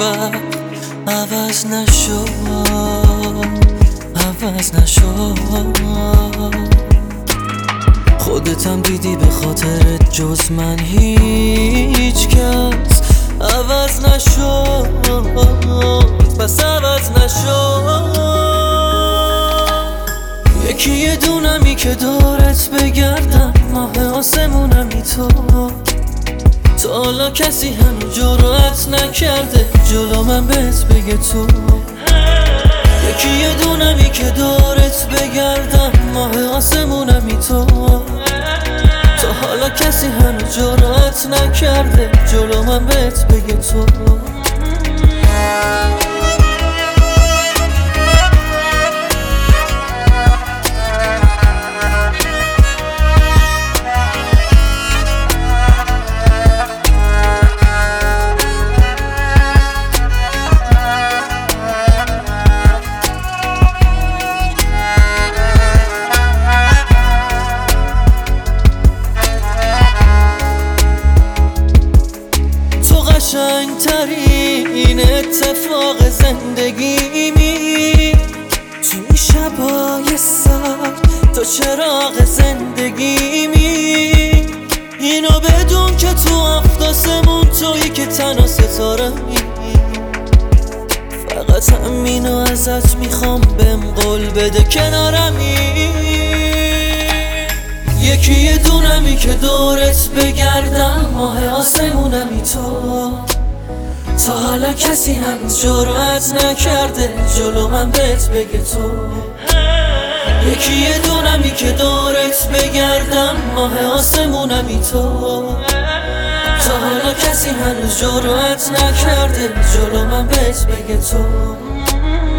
وقت عوض نشد، عوض نشد. خودتم دیدی به خاطرت جز من هیچ کس عوض نشد، پس عوض نشد. یکی یه دونمی که دورت بگردم، ماه آسمونمی تو. تا حالا کسی هنو جرأت نکرده جلو من بهت بگه تو. یکی یه دونمی که دورت بگردم، ماه آسمونمی تو. تا حالا کسی هنو جرأت نکرده جلو من بهت بگه تو. قشنگترین اتفاق زندگیمی، تو این شبای سرد تو چراغ زندگیمی. اینو بدون که تو آفتاسمون تویی که تنها ستاره‌می. فقط همینو ازت میخوام، بهم قول بده کنارمی. یکی یه دونمی که دورت بگردم، ماه آسمونمی تو. تا حالا کسی هنوز جرأت نکرده جلو من بهت بگه تو. یکی یه دونمی که دورت بگردم، ماه آسمونمی تو. تا حالا کسی هنوز جرأت نکرده جلو من بهت بگه تو.